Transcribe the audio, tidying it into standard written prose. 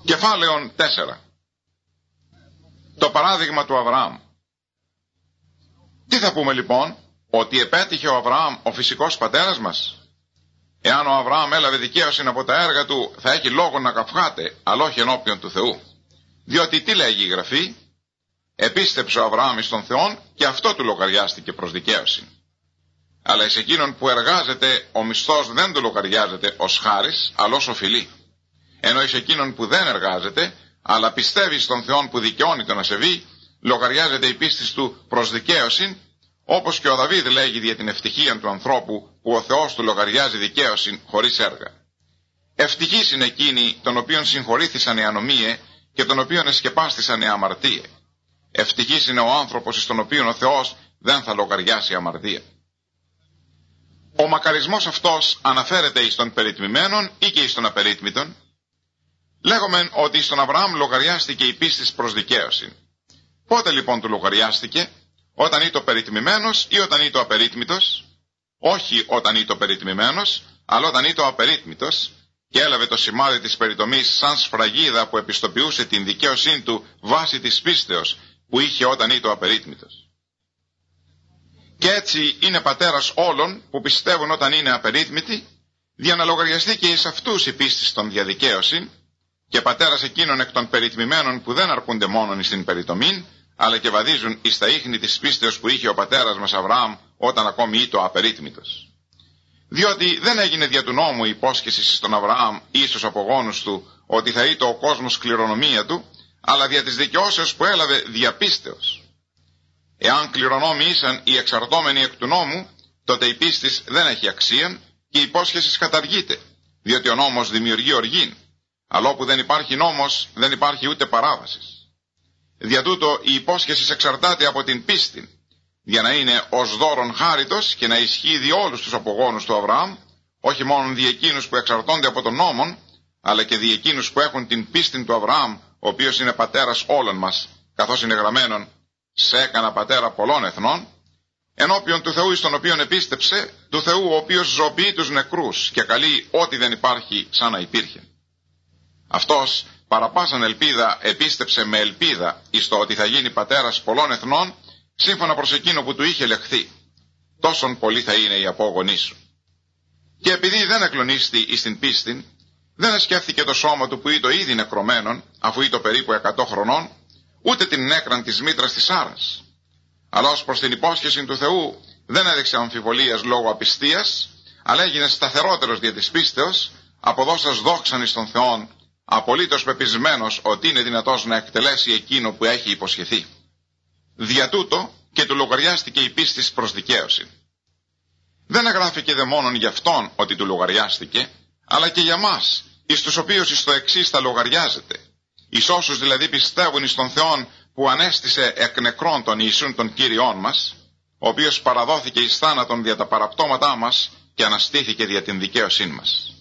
Κεφάλαιον 4. Το παράδειγμα του Αβραάμ. Τι θα πούμε λοιπόν? Ότι επέτυχε ο Αβραάμ, ο φυσικός πατέρας μας? Εάν ο Αβραάμ έλαβε δικαίωση από τα έργα του, θα έχει λόγο να καυχάται, αλλά όχι ενώπιον του Θεού. Διότι τι λέγει η Γραφή? Επίστεψε ο Αβραάμ εις τον Θεόν και αυτό του λογαριάστηκε προς δικαίωση. Αλλά εις εκείνον που εργάζεται, ο μισθός δεν του λογαριάζεται ως χάρις, αλλά ως οφειλή. Ενώ εις εκείνον που δεν εργάζεται, αλλά πιστεύει στον Θεόν που δικαιώνει τον ασεβή, λογαριάζεται η πίστης του προς δικαίωση, όπως και ο Δαβίδ λέγει δια την ευτυχία του ανθρώπου που ο Θεός του λογαριάζει δικαίωση χωρίς έργα. Ευτυχής είναι εκείνοι των οποίων συγχωρήθησαν οι ανομίε και των οποίων εσκεπάστησαν οι αμαρτίε. Ευτυχής είναι ο άνθρωπος εις τον οποίον ο Θεός δεν θα λογαριάσει αμαρτία. Ο μακαρισμός αυτός αναφέρεται εις των περιτμημένων ή και εις των απερίτμητων? Λέγομεν ότι στον Αβραάμ λογαριάστηκε η πίστης προς δικαίωση. Πότε λοιπόν του λογαριάστηκε? Όταν ήτο περιτμημένος ή όταν ήτο απερίτμητος? Όχι όταν ήτο περιτμημένος, αλλά όταν ήτο απερίτμητος και έλαβε το σημάδι της περιτομής σαν σφραγίδα που επιστοποιούσε την δικαίωσή του βάσει της πίστεως που είχε όταν ήτο απερίτμητος. Και έτσι είναι πατέρας όλων που πιστεύουν όταν είναι απερίτμητοι, για να λογαριαστεί και εις αυτούς η πίστη των διαδικαίωσιν, και πατέρας εκείνων εκ των περιτμημένων που δεν αρκούνται μόνον εις την περιτομήν, αλλά και βαδίζουν εις τα ίχνη της πίστεως που είχε ο πατέρας μας Αβραάμ όταν ακόμη ήτο απερίτμητος. Διότι δεν έγινε δια του νόμου η υπόσχεση στον Αβραάμ ή στους απογόνους του ότι θα ήτο ο κόσμος κληρονομία του, αλλά δια της δικαιώσεως που έλαβε διαπίστεως. Εάν κληρονόμοι ήσαν οι εξαρτώμενοι εκ του νόμου, τότε η πίστης δεν έχει αξία και η υπόσχεση καταργείται, διότι ο νόμος δημιουργεί οργήν, αλλά όπου δεν υπάρχει νόμος δεν υπάρχει ούτε παράβαση. Δια τούτο η υπόσχεση εξαρτάται από την πίστη, για να είναι ως δώρον χάριτος και να ισχύει δι' όλους τους απογόνους του Αβραάμ, όχι μόνο δι' εκείνους που εξαρτώνται από τον νόμον, αλλά και δι' εκείνους που έχουν την πίστη του Αβραάμ, ο οποίος είναι πατέρας όλων μας, καθώς είναι γραμμένον «Σε έκανα πατέρα πολλών εθνών», ενώπιον του Θεού εις τον οποίον επίστεψε, του Θεού ο οποίος ζωοποιεί τους νεκρούς και καλεί ό,τι δεν υπάρχει σαν να υπήρχε. Αυτός παραπάσαν ελπίδα επίστεψε με ελπίδα εις το ότι θα γίνει πατέρας πολλών εθνών, σύμφωνα προς εκείνο που του είχε λεχθεί. Τόσον πολύ θα είναι οι απόγονοί σου. Και επειδή δεν εκλονίστη εις την πίστη, δεν εσκέφθηκε το σώμα του που ήτο ήδη νεκρωμένον, αφού ήτο περίπου 100 χρονών, ούτε την νέκραν της μήτρας της Σάρας. Αλλά ως προς την υπόσχεση του Θεού δεν έδειξε αμφιβολίας λόγω απιστίας, αλλά έγινε σταθερότερος δια της πίστεως, αποδώσας δόξαν εις τον Θεόν, απολύτως πεπισμένος ότι είναι δυνατός να εκτελέσει εκείνο που έχει υποσχεθεί. Δια τούτο και του λογαριάστηκε η πίστης προς δικαίωση. Δεν εγγράφηκε δε μόνον για αυτόν ότι του λογαριάστηκε, αλλά και για μας, εις τους οποίους εις το εξής τα λογαριάζεται. Εις όσους δηλαδή πιστεύουν εις τον Θεόν που ανέστησε εκ νεκρών τον Ιησούν τον Κύριόν μας, ο οποίος παραδόθηκε εις θάνατον δια τα παραπτώματά μας και αναστήθηκε δια την δικαίωσήν μας.